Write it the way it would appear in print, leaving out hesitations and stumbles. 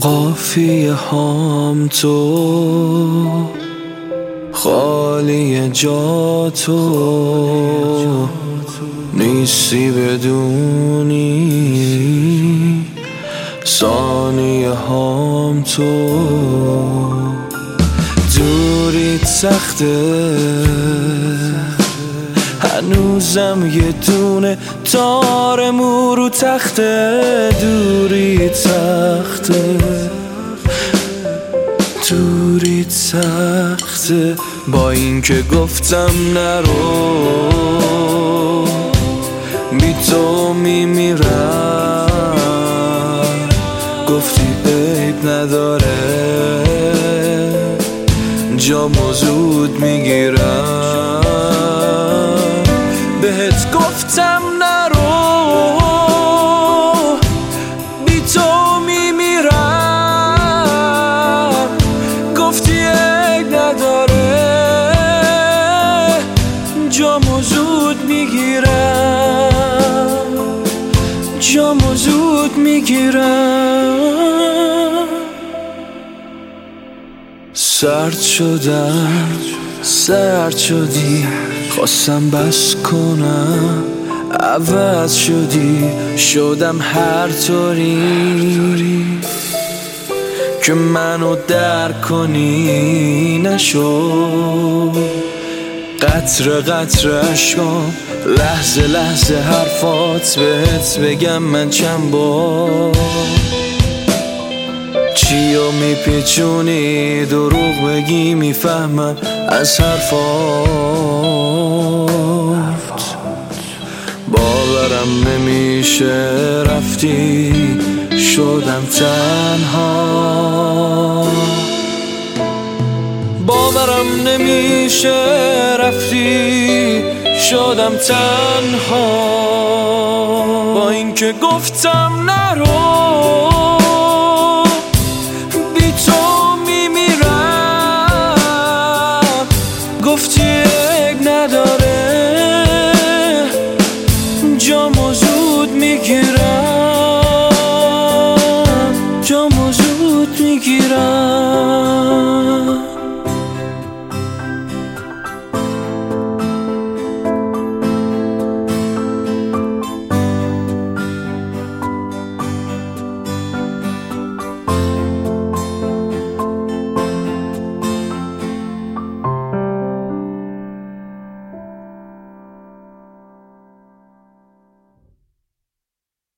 قافیه هام تو خالی جا تو نیستی بدونی ثانیه هام تو دوریت سخته هنوزم یه دونه تار مو رو تخته دوریت سخته دوریت سخته با این که گفتم نرو بی تو میمیرم گفتی عیب نداره جامو زود میگیرم بهت گفتم نرو بی تو میمیرم گفتی عیب نداره جامو زود میگیرم جامو زود میگیرم سرد شدم سرد شدی خواستم بس کنم عوض شدی شدم هر طوری که منو درک کنی نشد قطره قطره اشکام لحظه لحظه حرفات بهت بگم من چند بار چیو میپیچونی دروغ بگی میفهمم از حرفات باورم نمیشه رفتی شدم تنها باورم نمیشه رفتی شدم تنها با اینکه گفتم نرو